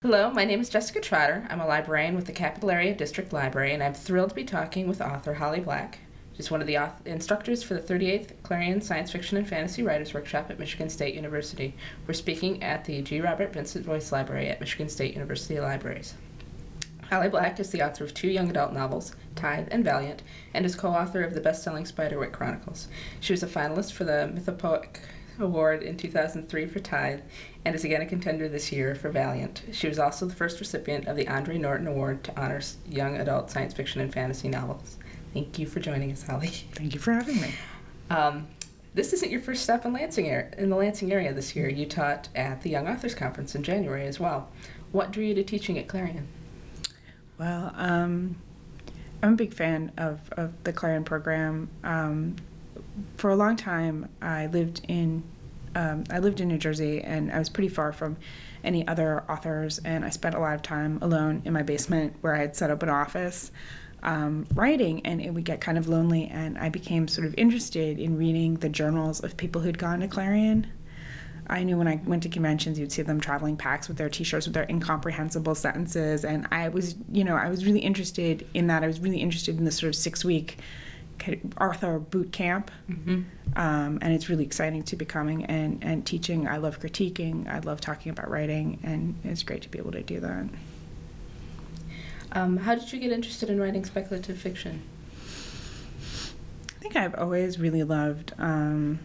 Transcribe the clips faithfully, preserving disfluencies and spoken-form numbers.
Hello, my name is Jessica Trotter. I'm a librarian with the Capital Area District Library, and I'm thrilled to be talking with author Holly Black. She's one of the auth- instructors for the thirty-eighth Clarion Science Fiction and Fantasy Writers Workshop at Michigan State University. We're speaking at the G. Robert Vincent Voice Library at Michigan State University Libraries. Holly Black is the author of two young adult novels, Tithe and Valiant, and is co-author of the best-selling Spiderwick Chronicles. She was a finalist for the Mythopoeic Award in two thousand three for Tithe, and is again a contender this year for Valiant. She was also the first recipient of the Andre Norton Award to honor young adult science fiction and fantasy novels. Thank you for joining us, Holly. Thank you for having me. Um, this isn't your first stop in Lansing area, in the Lansing area this year. You taught at the Young Authors Conference in January as well. What drew you to teaching at Clarion? Well, um, I'm a big fan of, of the Clarion program. Um, for a long time, I lived in um, I lived in New Jersey, and I was pretty far from any other authors, and I spent a lot of time alone in my basement where I had set up an office um, writing, and it would get kind of lonely, and I became sort of interested in reading the journals of people who'd gone to Clarion. I knew when I went to conventions, you'd see them traveling packs with their T-shirts with their incomprehensible sentences, and I was, you know, I was really interested in that. I was really interested in this sort of six-week author boot camp, mm-hmm. um, and it's really exciting to be coming and, and teaching. I love critiquing. I love talking about writing, and it's great to be able to do that. Um, how did you get interested in writing speculative fiction? I think I've always really loved um,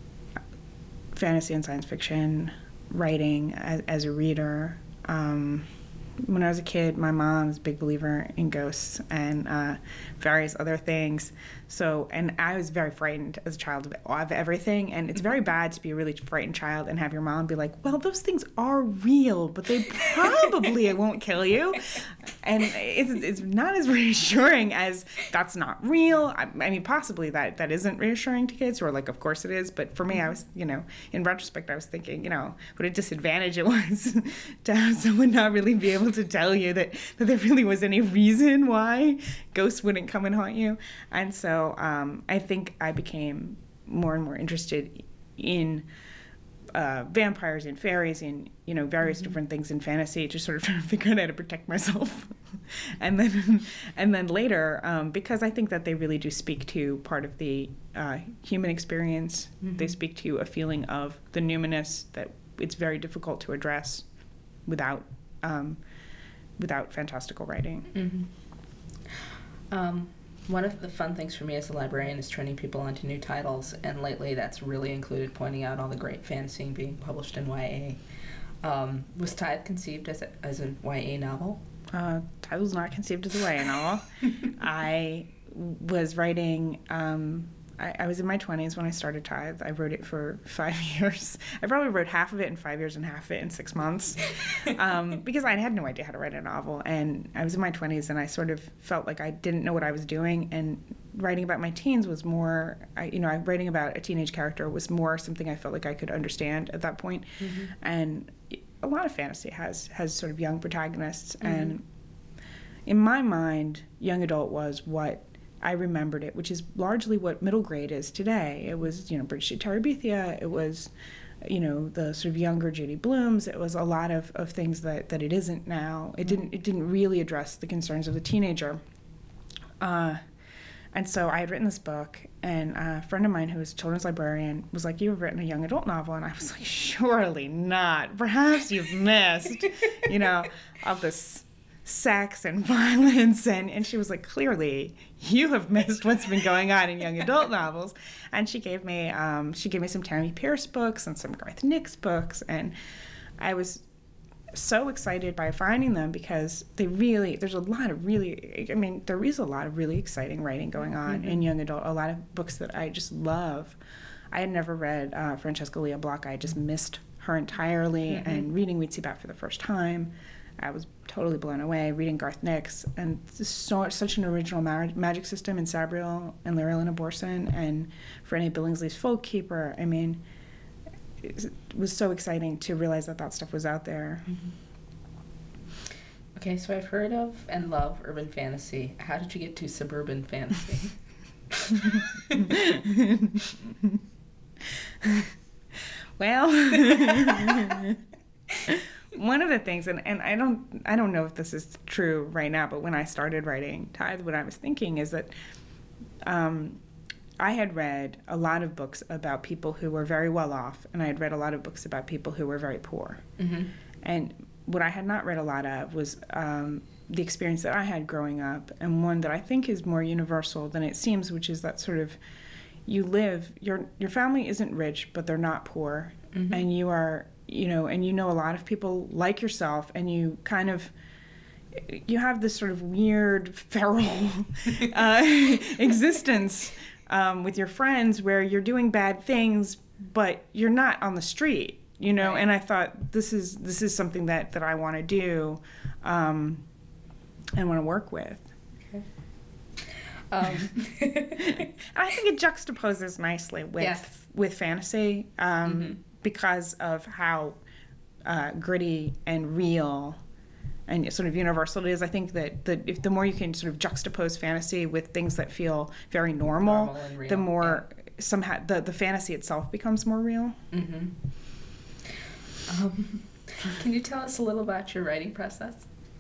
fantasy and science fiction writing as, as a reader. Um, when I was a kid, my mom was a big believer in ghosts and uh, various other things. So, and I was very frightened as a child of, of everything. And it's very bad to be a really frightened child and have your mom be like, well, those things are real, but they probably won't kill you. And it's, it's not as reassuring as that's not real. I, I mean, possibly that, that isn't reassuring to kids, or like, of course it is. But for me, I was, you know, in retrospect, I was thinking, you know, what a disadvantage it was to have someone not really be able to tell you that, that there really was any reason why ghosts wouldn't come and haunt you. And so um, I think I became more and more interested in uh, vampires and fairies and, you know, various mm-hmm. different things in fantasy, just sort of trying to figure out how to protect myself. and then and then later, um, because I think that they really do speak to part of the uh, human experience, mm-hmm. they speak to a feeling of the numinous that it's very difficult to address without um, without fantastical writing. Mm-hmm. Um, one of the fun things for me as a librarian is turning people onto new titles, and lately that's really included pointing out all the great fantasy being published in Y A. Um, was Tithe conceived as a, as a Y A novel? Uh, Tithe was not conceived as a Y A novel. I was writing... Um, I, I was in my twenties when I started Tithe. I wrote it for five years. I probably wrote half of it in five years and half of it in six months um, because I had no idea how to write a novel. And I was in my twenties, and I sort of felt like I didn't know what I was doing. And writing about my teens was more, I, you know, writing about a teenage character was more something I felt like I could understand at that point. Mm-hmm. And a lot of fantasy has, has sort of young protagonists. Mm-hmm. And in my mind, young adult was what I remembered it, which is largely what middle grade is today. It was, you know, Bridget Terabithia. It was, you know, the sort of younger Judy Blooms. It was a lot of, of things that, that it isn't now. It didn't it didn't really address the concerns of the teenager. Uh, and so I had written this book, and a friend of mine who was a children's librarian was like, "You've written a young adult novel," and I was like, "Surely not. Perhaps you've missed, you know, all this sex and violence," and, and she was like, "Clearly you have missed what's been going on in young adult novels." And she gave me um, she gave me some Tammy Pierce books and some Garth Nix books, and I was so excited by finding them because they really there's a lot of really I mean there is a lot of really exciting writing going on mm-hmm. in young adult, a lot of books that I just love. I had never read uh, Francesca Lia Block. I just missed her entirely, mm-hmm. and reading We'd See Bat for the first time, I was totally blown away. Reading Garth Nix, and so such an original ma- magic system in Sabriel and Larry Borson, and Renee Billingsley's Folk Keeper. I mean, it was so exciting to realize that that stuff was out there. Mm-hmm. Okay, so I've heard of and love urban fantasy. How did you get to suburban fantasy? Well... one of the things, and, and I don't I don't know if this is true right now, but when I started writing Tithe, what I was thinking is that um, I had read a lot of books about people who were very well off, and I had read a lot of books about people who were very poor. Mm-hmm. And what I had not read a lot of was um, the experience that I had growing up, and one that I think is more universal than it seems, which is that sort of you live, your your family isn't rich, but they're not poor, mm-hmm. and you are, you know, and you know a lot of people like yourself, and you kind of, you have this sort of weird feral uh, existence um, with your friends where you're doing bad things, but you're not on the street, you know. Right. And I thought this is this is something that that I want to do, um, and want to work with. Um. I think it juxtaposes nicely with yeah. with fantasy um, mm-hmm. because of how uh, gritty and real and sort of universal it is. I think that, that if the more you can sort of juxtapose fantasy with things that feel very normal, normal and real, the more yeah. somehow the, the fantasy itself becomes more real. Mm-hmm. Um, can you tell us a little about your writing process?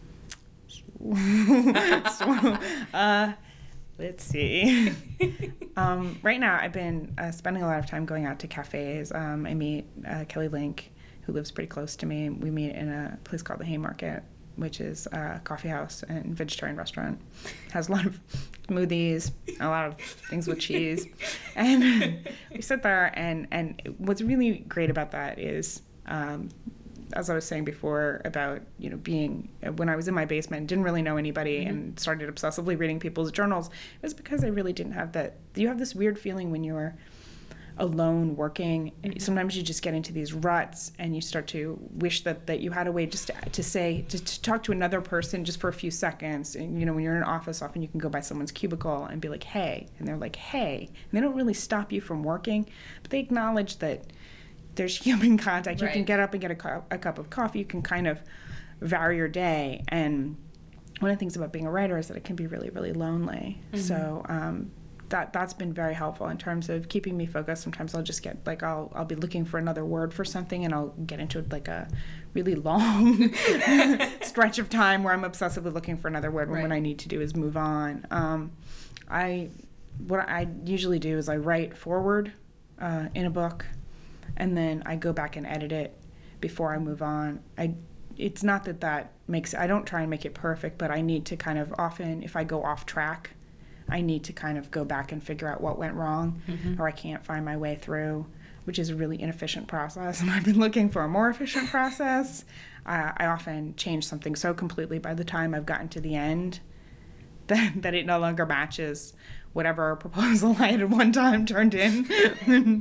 so, uh, Let's see. um, right now, I've been uh, spending a lot of time going out to cafes. Um, I meet uh, Kelly Link, who lives pretty close to me. We meet in a place called the Haymarket, which is a coffee house and vegetarian restaurant. Has a lot of smoothies, a lot of things with cheese. And we sit there, and, and what's really great about that is... Um, as I was saying before about, you know, being, when I was in my basement, didn't really know anybody mm-hmm. and started obsessively reading people's journals, it was because I really didn't have that. You have this weird feeling when you're alone working. Mm-hmm. Sometimes you just get into these ruts and you start to wish that, that you had a way just to, to say, to, to talk to another person just for a few seconds. And, you know, when you're in an office, often you can go by someone's cubicle and be like, hey, and they're like, hey. And they don't really stop you from working, but they acknowledge that there's human contact. Right. You can get up and get a, cu- a cup of coffee. You can kind of vary your day. And one of the things about being a writer is that it can be really, really lonely. Mm-hmm. So um, that that's been very helpful in terms of keeping me focused. Sometimes I'll just get like I'll I'll be looking for another word for something, and I'll get into like a really long stretch of time where I'm obsessively looking for another word. When right. what I need to do is move on. Um, I what I usually do is I write forward uh, in a book. And then I go back and edit it before I move on. I, it's not that that makes, I don't try and make it perfect, but I need to kind of often, if I go off track, I need to kind of go back and figure out what went wrong, mm-hmm. or I can't find my way through, which is a really inefficient process. And I've been looking for a more efficient process. Uh, I often change something so completely by the time I've gotten to the end that, that it no longer matches whatever proposal I had at one time turned in.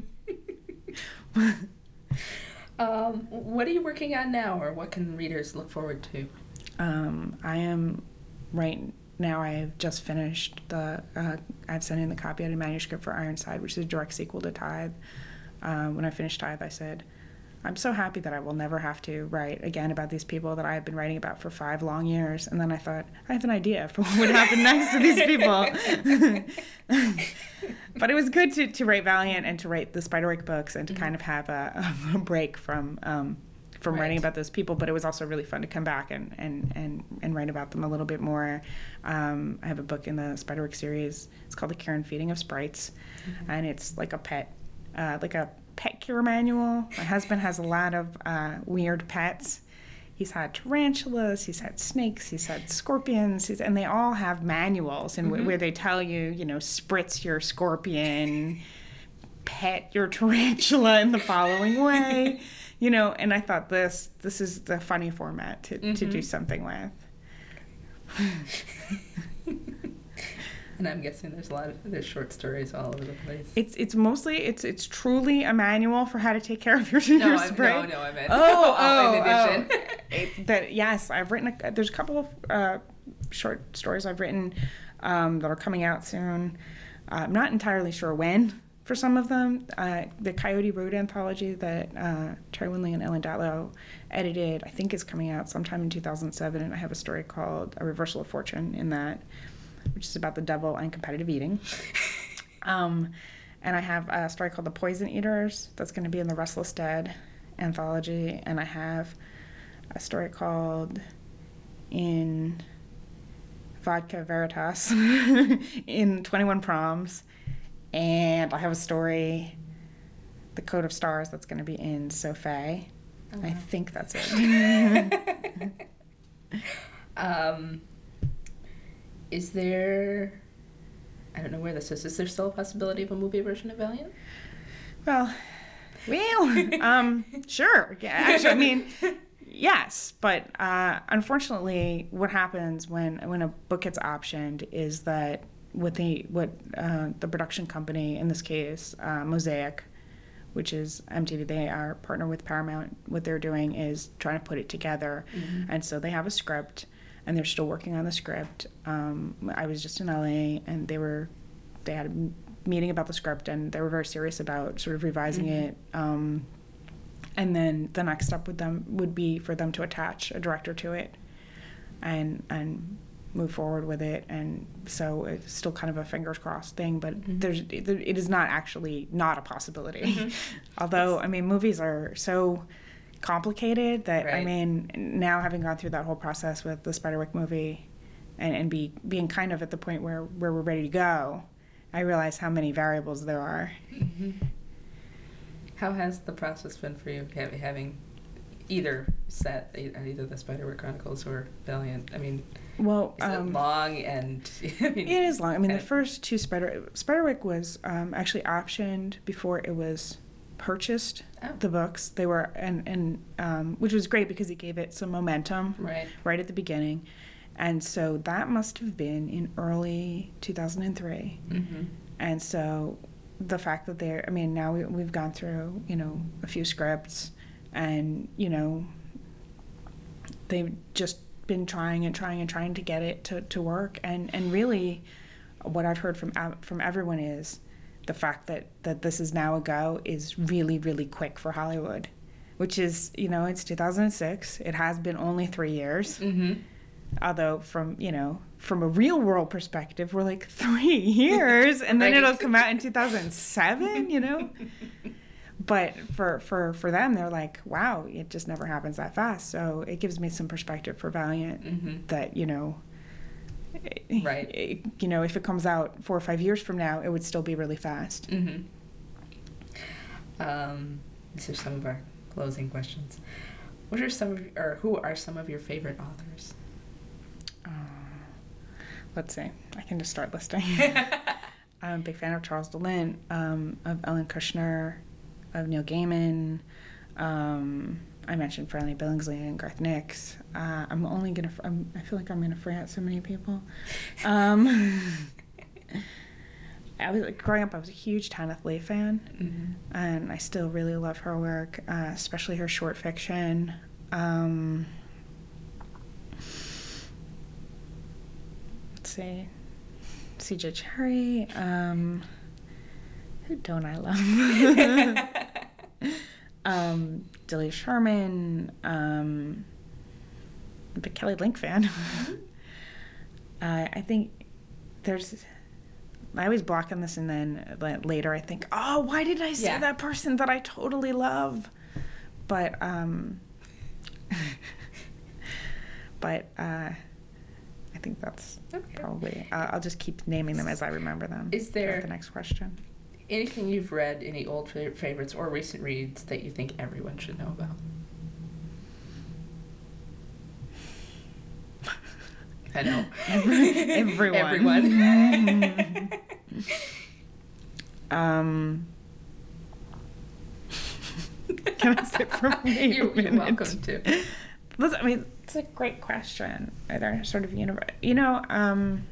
um, what are you working on now, or what can readers look forward to? Um, I am, right now I have just finished the, uh, I've sent in the copy edited manuscript for Ironside, which is a direct sequel to Tithe. Uh, when I finished Tithe, I said, I'm so happy that I will never have to write again about these people that I have been writing about for five long years. And then I thought, I have an idea for what would happen next to these people. But it was good to, to write Valiant and to write the Spiderwick books and to mm-hmm. kind of have a, a break from um, from right. writing about those people. But it was also really fun to come back and, and, and, and write about them a little bit more. Um, I have a book in the Spiderwick series. It's called The Care and Feeding of Sprites. Mm-hmm. And it's like a pet, uh, like a pet cure manual. My husband has a lot of uh, weird pets. He's had tarantulas, he's had snakes, he's had scorpions, he's, and they all have manuals and mm-hmm. w- where they tell you, you know, spritz your scorpion, pet your tarantula in the following way, you know. And I thought this this is the funny format to, mm-hmm. to do something with. And I'm guessing there's a lot of there's short stories all over the place. It's it's mostly it's it's truly a manual for how to take care of your no, your I'm, spray. No, no, I meant oh, oh, edition. oh. it, that yes, I've written. A, there's a couple of uh, short stories I've written um, that are coming out soon. Uh, I'm not entirely sure when for some of them. Uh, the Coyote Road anthology that uh, Terry Winley and Ellen Datlow edited, I think is coming out sometime in two thousand seven, and I have a story called A Reversal of Fortune in that, which is about the devil and competitive eating. Um, and I have a story called The Poison Eaters that's going to be in the Restless Dead anthology. And I have a story called In Vodka Veritas in twenty-one Proms. And I have a story, The Code of Stars, that's going to be in Sophie. Oh, wow. I think that's it. um, is there, I don't know where this is, is there still a possibility of a movie version of Valiant? Well, well, um, sure. Yeah, actually, I mean, yes, but uh, unfortunately, what happens when when a book gets optioned is that what the what uh, the production company, in this case, uh, Mosaic, which is M T V, they are partner with Paramount. What they're doing is trying to put it together, mm-hmm. and so they have a script, and they're still working on the script. Um, I was just in L A, and they were they had a meeting about the script, and they were very serious about sort of revising mm-hmm. it. Um, and then the next step with them would be for them to attach a director to it, and and move forward with it. And so it's still kind of a fingers crossed thing, but mm-hmm. there's it is not actually not a possibility. Mm-hmm. Although it's, I mean, movies are so complicated that right. I mean, now having gone through that whole process with the Spiderwick movie, and and be being kind of at the point where where we're ready to go, I realize how many variables there are. Mm-hmm. How has the process been for you, having either set either the Spiderwick Chronicles or Valiant? I mean, well, is um, it long? And I mean, it is long. I mean, the first two Spider Spiderwick was um, actually optioned before it was purchased. Oh. The books they were and and um, which was great because it gave it some momentum right right at the beginning, and so that must have been in early two thousand three, mm-hmm. and so the fact that they're I mean now we, we've gone through you know a few scripts, and you know they've just been trying and trying and trying to get it to, to work, and and really what I've heard from from everyone is the fact that that this is now a go is really really quick for Hollywood, which is you know it's two thousand six, it has been only three years, mm-hmm. although from you know from a real world perspective we're like three years and then right. it'll come out in two thousand seven, you know. But for, for, for them, they're like, wow, it just never happens that fast. So it gives me some perspective for Valiant mm-hmm. that, you know, right. it, you know, if it comes out four or five years from now, it would still be really fast. Mm-hmm. Um, these are some of our closing questions. What are some of, or who are some of your favorite authors? Uh, let's see. I can just start listing. I'm a big fan of Charles DeLint, um, of Ellen Kushner, of Neil Gaiman. Um, I mentioned Franny Billingsley and Garth Nix. Uh, I'm only gonna. I'm, I feel like I'm gonna forget so many people. Um, I was like, growing up. I was a huge Tanith Lee fan, mm-hmm. and I still really love her work, uh, especially her short fiction. Um, let's see, C J Cherryh. Um, Who don't I love? um, Dilly Sherman. Um, I'm a big Kelly Link fan. uh, I think there's... I always block on this, and then like, later I think, oh, why did I say yeah. that person that I totally love? But, um... but, uh... I think that's okay. probably... Uh, I'll just keep naming them as I remember them. Is there... The next question. Anything you've read, any old favorites or recent reads that you think everyone should know about? I know. Every, everyone. Everyone. um, can I sit for me? You're, you're welcome to. Listen, I mean, it's a great question. Are there sort of universe? You know, um...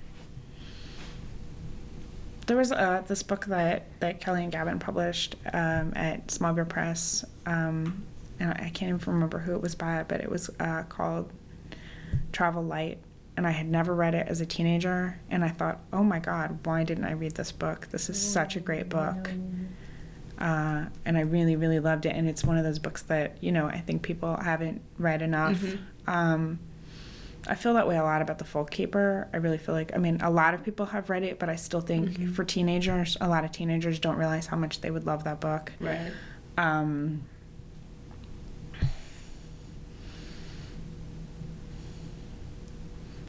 There was uh, this book that, that Kelly and Gavin published um, at Small Beer Press, um, and I can't even remember who it was by, but it was uh, called Travel Light, and I had never read it as a teenager, and I thought, oh my God, why didn't I read this book? This is such a great book, uh, and I really, really loved it, and it's one of those books that, you know, I think people haven't read enough. Mm-hmm. Um, I feel that way a lot about The Folk Keeper. I really feel like, I mean, a lot of people have read it, but I still think mm-hmm. for teenagers, a lot of teenagers don't realize how much they would love that book. Right. Um,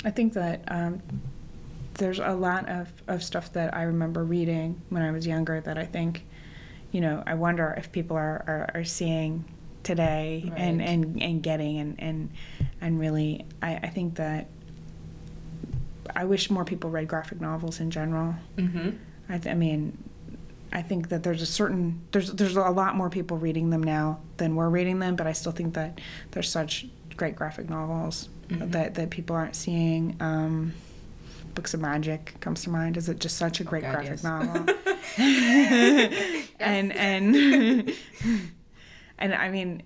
I think that um, there's a lot of, of stuff that I remember reading when I was younger that I think, you know, I wonder if people are, are, are seeing today Right. and, and, and getting and, and, and really, I, I think that I wish more people read graphic novels in general. Mm-hmm. I, th- I mean, I think that there's a certain, there's there's a lot more people reading them now than we're reading them, but I still think that there's such great graphic novels Mm-hmm. that, that people aren't seeing. Um, Books of Magic comes to mind. Is it just such a great God, graphic yes. novel? Yes. And and and I mean,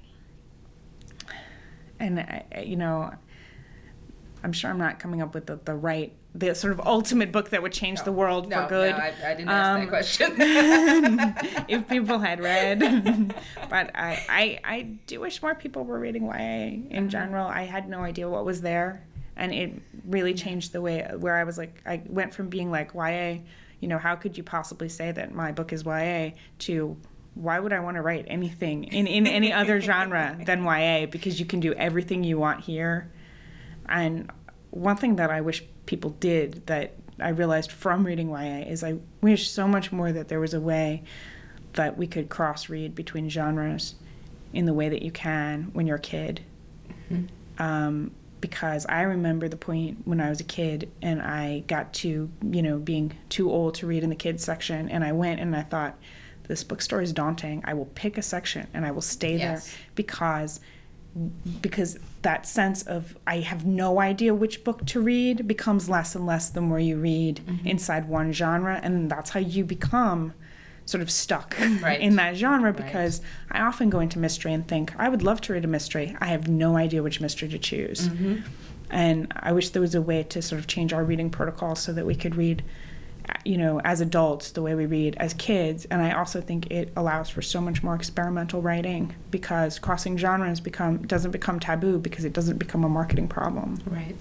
and I, I- you know, I'm sure I'm not coming up with the, the right, the sort of ultimate book that would change No. the world no, for good. No, I, I didn't ask Um, that question. If people had read, but I, I I do wish more people were reading Y A in Uh-huh. general. I had no idea what was there, and it really changed the way where I was like, I went from being like Y A, you know, how could you possibly say that my book is Y A, to why would I want to write anything in, in any other genre than Y A, because you can do everything you want here. And one thing that I wish people did that I realized from reading Y A is I wish so much more that there was a way that we could cross-read between genres in the way that you can when you're a kid. Mm-hmm. Um, because I remember the point when I was a kid and I got to, you know, being too old to read in the kids section, and I went and I thought, this bookstore is daunting. I will pick a section and I will stay Yes. there because because that sense of I have no idea which book to read becomes less and less the more you read Mm-hmm. inside one genre, and that's how you become sort of stuck Right. in that genre. Right. Because I often go into mystery and think, I would love to read a mystery. I have no idea which mystery to choose. Mm-hmm. And I wish there was a way to sort of change our reading protocol so that we could read, you know, as adults the way we read as kids. And I also think it allows for so much more experimental writing, because crossing genres become doesn't become taboo because it doesn't become a marketing problem. Right.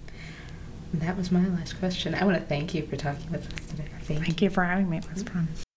And that was my last question. I want to thank you for talking with us today. Thank, Thank you for having me. It was fun.